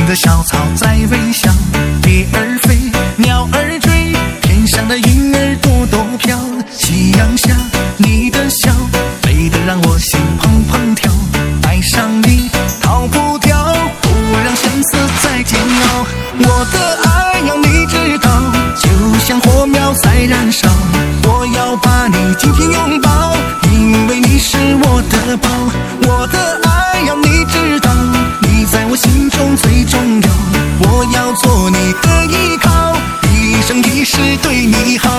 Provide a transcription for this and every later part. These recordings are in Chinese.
的小草在微笑，蝶儿飞，鸟儿追，天上的云儿朵朵飘。夕阳下你的笑，美得让我心怦怦跳。爱上你逃不掉，不让相思再煎熬。我的爱要你知道，就像火苗在燃烧。我要把你紧紧拥抱，因为你是我的宝。我的爱要你知道，你在我心中最重要。我要做你的依靠，一生一世对你好。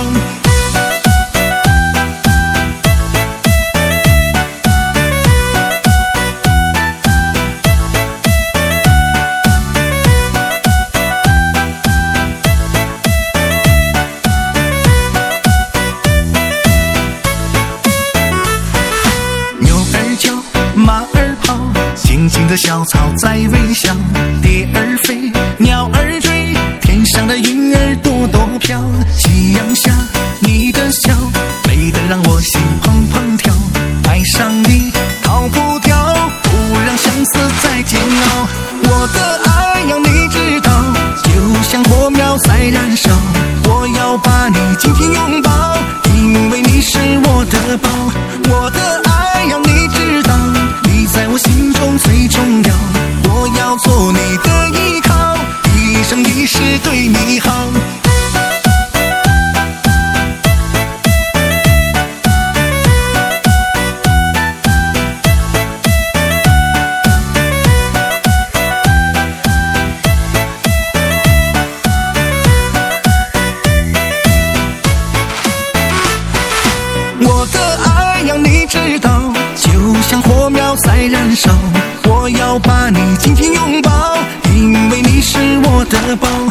马儿跑，静静的小草在微笑，蝶儿飞，鸟儿追，天上的云儿朵朵飘。夕阳下你的笑，美得让我心怦怦跳。爱上你逃不掉，不让相思再煎熬。我的爱要你知道，就像火苗在燃烧。我要把你紧紧拥抱，因为你是我的宝。我的爱要你知道，你在我心中最重要。我要做你的依靠，一生一世对你好。我的爱要你知道，就像火苗在燃烧。我要把你紧紧拥抱，因为你是我的宝。